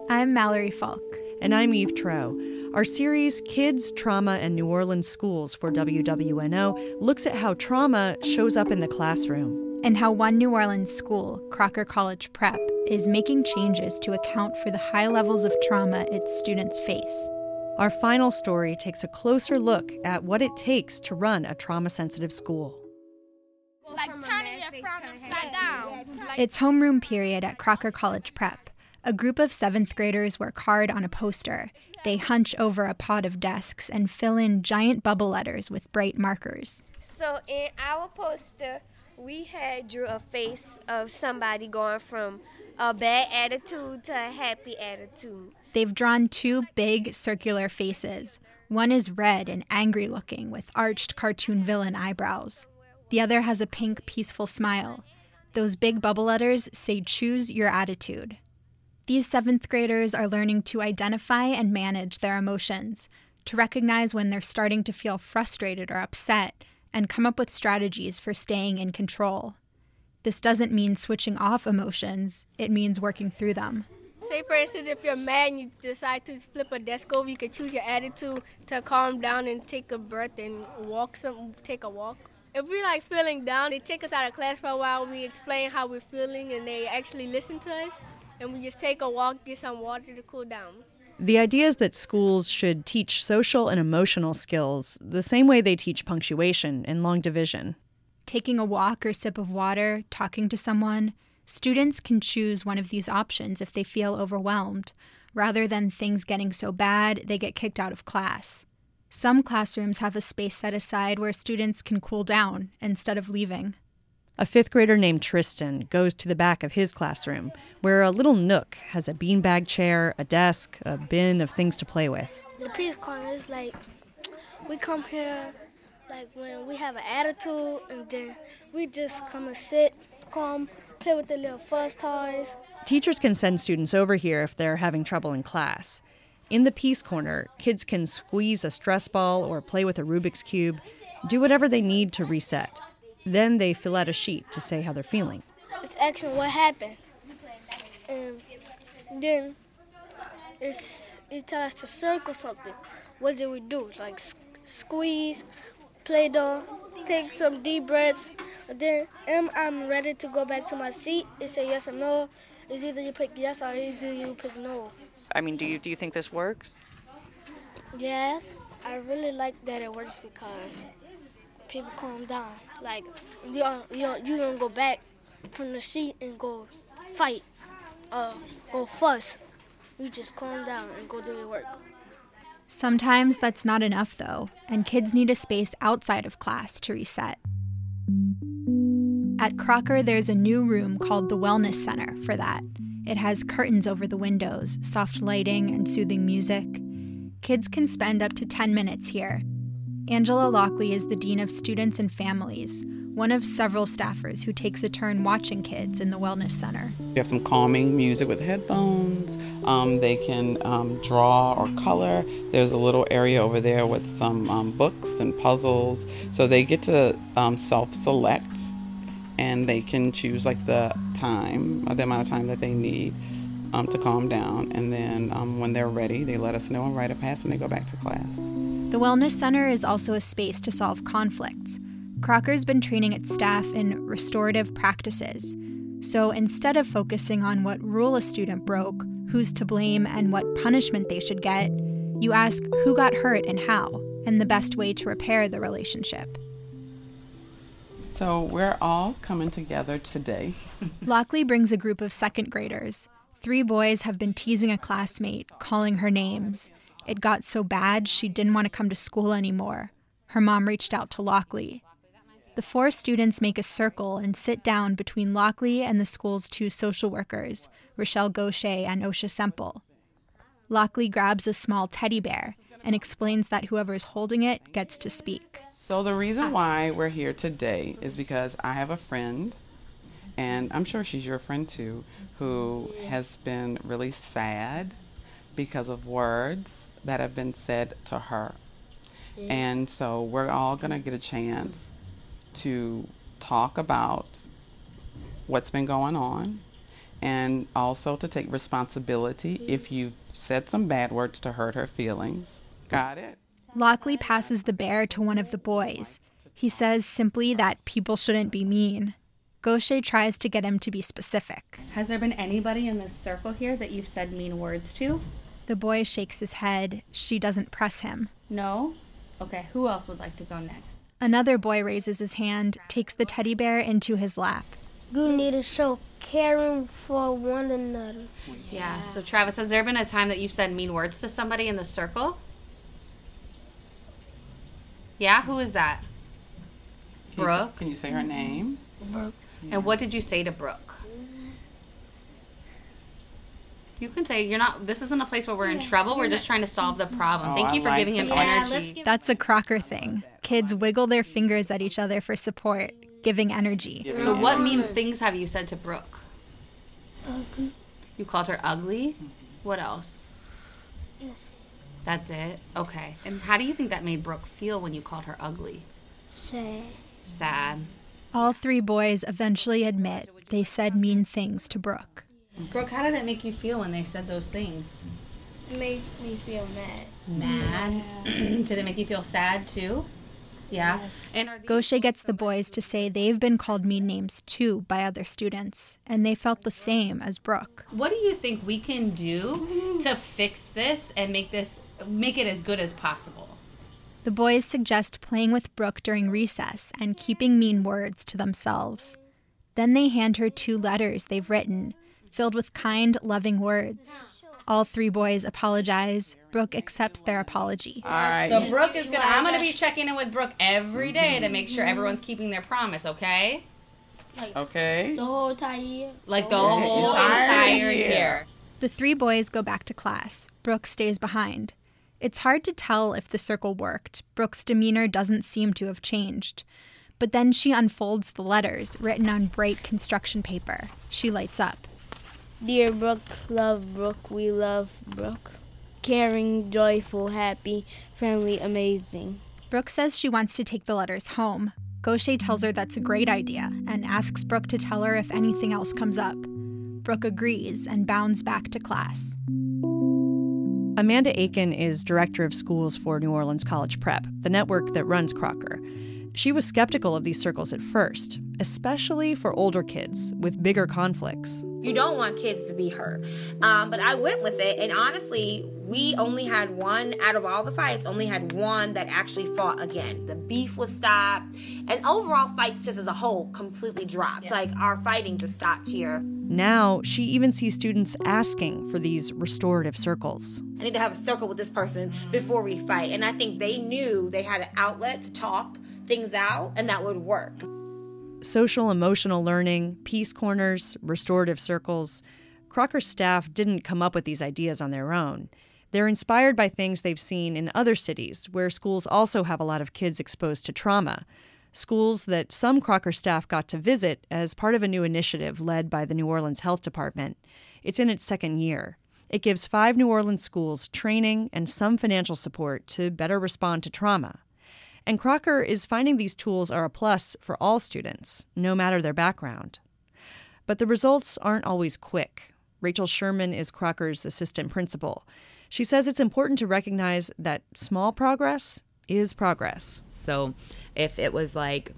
I'm Mallory Falk. And I'm Eve Troeh. Our series, Kids, Trauma, and New Orleans Schools for WWNO, looks at how trauma shows up in the classroom. And how one New Orleans school, Crocker College Prep, is making changes to account for the high levels of trauma its students face. Our final story takes a closer look at what it takes to run a trauma-sensitive school. Like turning your frown upside down. It's homeroom period at Crocker College Prep. A group of 7th graders work hard on a poster. They hunch over a pod of desks and fill in giant bubble letters with bright markers. So in our poster, we had drew a face of somebody going from a bad attitude to a happy attitude. They've drawn 2 big circular faces. One is red and angry looking with arched cartoon villain eyebrows. The other has a pink, peaceful smile. Those big bubble letters say choose your attitude. These 7th graders are learning to identify and manage their emotions, to recognize when they're starting to feel frustrated or upset, and come up with strategies for staying in control. This doesn't mean switching off emotions, it means working through them. Say, for instance, if you're mad and you decide to flip a desk over, you can choose your attitude to calm down and take a breath and take a walk. If we're feeling down, they take us out of class for a while. We explain how we're feeling, and they actually listen to us. And we just take a walk, get some water to cool down. The idea is that schools should teach social and emotional skills the same way they teach punctuation and long division. Taking a walk or sip of water, talking to someone, students can choose one of these options if they feel overwhelmed, rather than things getting so bad they get kicked out of class. Some classrooms have a space set aside where students can cool down instead of leaving. A 5th grader named Tristan goes to the back of his classroom, where a little nook has a beanbag chair, a desk, a bin of things to play with. The peace corner is we come here when we have an attitude, and then we just come and sit, calm, play with the little fuzz toys. Teachers can send students over here if they're having trouble in class. In the peace corner, kids can squeeze a stress ball or play with a Rubik's Cube, do whatever they need to reset. Then they fill out a sheet to say how they're feeling. It's asking what happened. And then it tells us to circle something. What did we do? Squeeze, play doh, take some deep breaths. And then I'm ready to go back to my seat. It say yes or no. It's either you pick yes or either you pick no. Do you think this works? Yes. I really like that it works because people calm down. You don't go back from the seat and go fight, go fuss. You just calm down and go do your work. Sometimes that's not enough, though, and kids need a space outside of class to reset. At Crocker, there's a new room called the Wellness Center for that. It has curtains over the windows, soft lighting, and soothing music. Kids can spend up to 10 minutes here. Angela Lockley is the Dean of Students and Families, one of several staffers who takes a turn watching kids in the Wellness Center. We have some calming music with headphones. They can draw or color. There's a little area over there with some books and puzzles. So they get to self-select, and they can choose the amount of time that they need to calm down. And then when they're ready, they let us know and write a pass, and they go back to class. The Wellness Center is also a space to solve conflicts. Crocker's been training its staff in restorative practices. So instead of focusing on what rule a student broke, who's to blame, and what punishment they should get, you ask who got hurt and how, and the best way to repair the relationship. So we're all coming together today. Lockley brings a group of 2nd graders. 3 boys have been teasing a classmate, calling her names. It got so bad she didn't want to come to school anymore. Her mom reached out to Lockley. The 4 students make a circle and sit down between Lockley and the school's 2 social workers, Rochelle Gaucher and Osha Semple. Lockley grabs a small teddy bear and explains that whoever's holding it gets to speak. So the reason why we're here today is because I have a friend, and I'm sure she's your friend too, who has been really sad because of words that have been said to her. And so we're all going to get a chance to talk about what's been going on and also to take responsibility if you've said some bad words to hurt her feelings. Got it? Lockley passes the bear to one of the boys. He says simply that people shouldn't be mean. Gaucher tries to get him to be specific. Has there been anybody in this circle here that you've said mean words to? The boy shakes his head. She doesn't press him. No? Okay, who else would like to go next? Another boy raises his hand, takes the teddy bear into his lap. You need to show caring for one another. Yeah, so Travis, has there been a time that you've said mean words to somebody in the circle? Yeah, who is that? Brooke. Can you say her name? Brooke. And what did you say to Brooke? You can say, this isn't a place where we're in trouble. We're just trying to solve the problem. Thank you for giving him energy. That's a Crocker thing. Kids wiggle their fingers at each other for support, giving energy. So what mean things have you said to Brooke? Ugly. You called her ugly? What else? Yes. That's it? Okay. And how do you think that made Brooke feel when you called her ugly? Sad. Sad. All three boys eventually admit they said mean things to Brooke. Brooke, how did it make you feel when they said those things? It made me feel mad. Mad? Did it make you feel sad too? Yeah. And Gaucher gets the boys to say they've been called mean names too by other students, and they felt the same as Brooke. What do you think we can do to fix this and make it as good as possible? The boys suggest playing with Brooke during recess and keeping mean words to themselves. Then they hand her 2 letters they've written, filled with kind, loving words. All 3 boys apologize. Brooke accepts their apology. All right. So Brooke is I'm gonna be checking in with Brooke every day to make sure everyone's keeping their promise, okay? Okay. The whole entire year? Like the whole entire year. The 3 boys go back to class. Brooke stays behind. It's hard to tell if the circle worked. Brooke's demeanor doesn't seem to have changed. But then she unfolds the letters, written on bright construction paper. She lights up. Dear Brooke, love Brooke, we love Brooke. Caring, joyful, happy, friendly, amazing. Brooke says she wants to take the letters home. Gaucher tells her that's a great idea and asks Brooke to tell her if anything else comes up. Brooke agrees and bounds back to class. Amanda Aiken is director of schools for New Orleans College Prep, the network that runs Crocker. She was skeptical of these circles at first, especially for older kids with bigger conflicts. You don't want kids to be hurt. But I went with it, and honestly, we only had one, out of all the fights, only had one that actually fought again. The beef was stopped, and overall fights just as a whole completely dropped. Yeah. Like, our fighting just stopped here. Now, she even sees students asking for these restorative circles. I need to have a circle with this person before we fight, and I think they knew they had an outlet to talk things out, and that would work. Social emotional learning, peace corners, restorative circles. Crocker's staff didn't come up with these ideas on their own. They're inspired by things they've seen in other cities where schools also have a lot of kids exposed to trauma. Schools that some Crocker staff got to visit as part of a new initiative led by the New Orleans Health Department. It's in its 2nd year. It gives 5 New Orleans schools training and some financial support to better respond to trauma. And Crocker is finding these tools are a plus for all students, no matter their background. But the results aren't always quick. Rachel Sherman is Crocker's assistant principal. She says it's important to recognize that small progress is progress. So if it was like,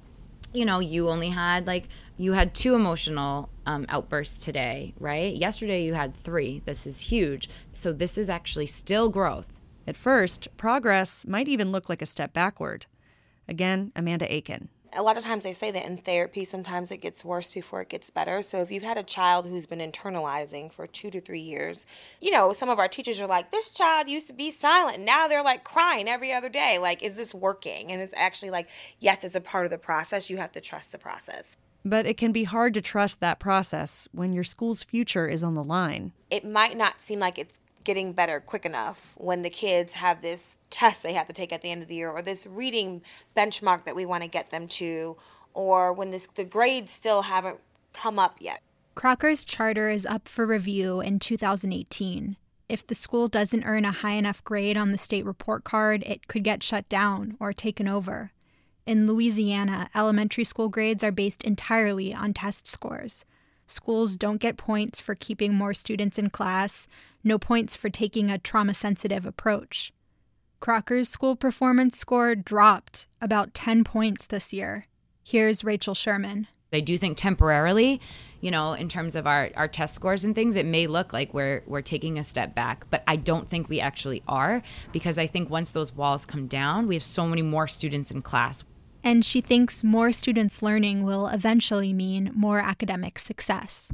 you only had you had 2 emotional outbursts today, right? Yesterday you had 3. This is huge. So this is actually still growth. At first, progress might even look like a step backward. Again, Amanda Aiken. A lot of times they say that in therapy, sometimes it gets worse before it gets better. So if you've had a child who's been internalizing for 2 to 3 years, some of our teachers are like, this child used to be silent. And now they're like crying every other day. Like, is this working? And it's actually like, yes, it's a part of the process. You have to trust the process. But it can be hard to trust that process when your school's future is on the line. It might not seem like it's getting better quick enough when the kids have this test they have to take at the end of the year, or this reading benchmark that we want to get them to, or when the grades still haven't come up yet. Crocker's charter is up for review in 2018. If the school doesn't earn a high enough grade on the state report card, it could get shut down or taken over. In Louisiana, elementary school grades are based entirely on test scores. Schools don't get points for keeping more students in class, no points for taking a trauma-sensitive approach. Crocker's school performance score dropped about 10 points this year. Here's Rachel Sherman. I do think temporarily, in terms of our test scores and things, it may look like we're taking a step back, but I don't think we actually are, because I think once those walls come down, we have so many more students in class. And she thinks more students learning will eventually mean more academic success.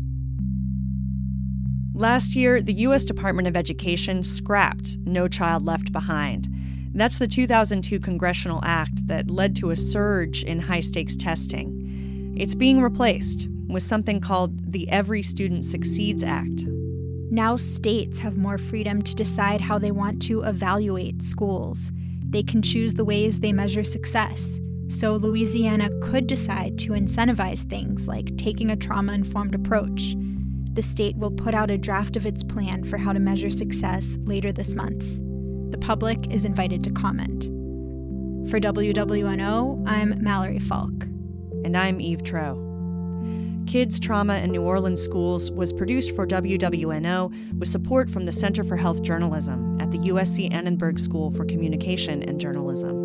Last year, the U.S. Department of Education scrapped No Child Left Behind. That's the 2002 congressional act that led to a surge in high-stakes testing. It's being replaced with something called the Every Student Succeeds Act. Now states have more freedom to decide how they want to evaluate schools. They can choose the ways they measure success. So Louisiana could decide to incentivize things like taking a trauma-informed approach. The state will put out a draft of its plan for how to measure success later this month. The public is invited to comment. For WWNO, I'm Mallory Falk. And I'm Eve Troe. Kids Trauma in New Orleans Schools was produced for WWNO with support from the Center for Health Journalism at the USC Annenberg School for Communication and Journalism.